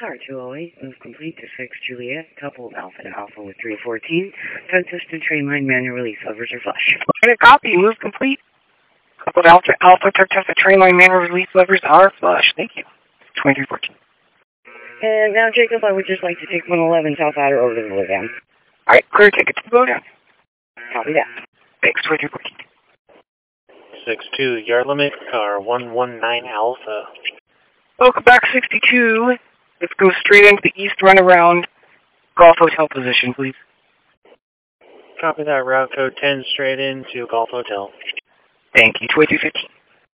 Car 208, move complete to 6 Juliet, coupled Alpha to Alpha with 314. Fence system train line manual release levers are flush. Copy, move complete. Coupled Alpha to train line manual release levers are flush. Thank you. 2314. And now, Jacob, I would just like to take 111 South Outer over to the lowdown. Alright, clear ticket to the lowdown. Copy that. Thanks, 2314. 62, yard limit, car 119 Alpha. Welcome back, 62. Let's go straight into the east runaround Golf Hotel position, please. Copy that, route code 10 straight into Golf Hotel. Thank you, 2215.